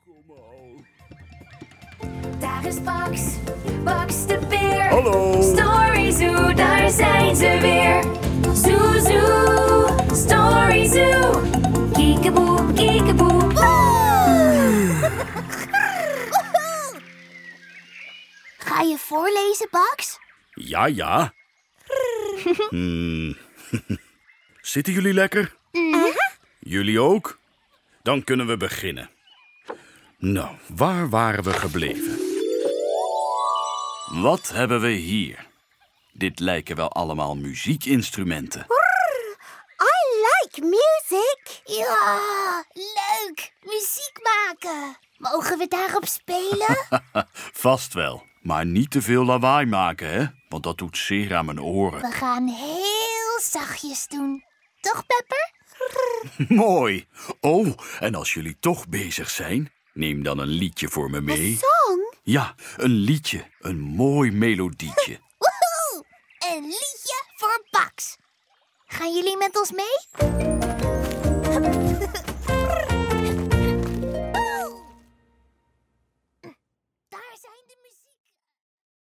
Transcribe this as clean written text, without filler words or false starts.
Daar is Bax, Bax de beer. Hallo. Storyzoo, daar zijn ze weer. Zoo, zoo, Storyzoo. Kiekeboe, kiekeboe. Ga je voorlezen, Bax? Ja. Zitten jullie lekker? Jullie ook? Dan kunnen we beginnen. Nou, waar waren we gebleven? Wat hebben we hier? Dit lijken wel allemaal muziekinstrumenten. I like music. Ja, leuk. Muziek maken. Mogen we daarop spelen? Vast wel, maar niet te veel lawaai maken, hè? Want dat doet zeer aan mijn oren. We gaan heel zachtjes doen. Toch, Pepper? Mooi. Oh, en als jullie toch bezig zijn, neem dan een liedje voor me mee. Song? Ja, een liedje. Een mooi melodietje. Woehoe! Een liedje voor Bax. Gaan jullie met ons mee?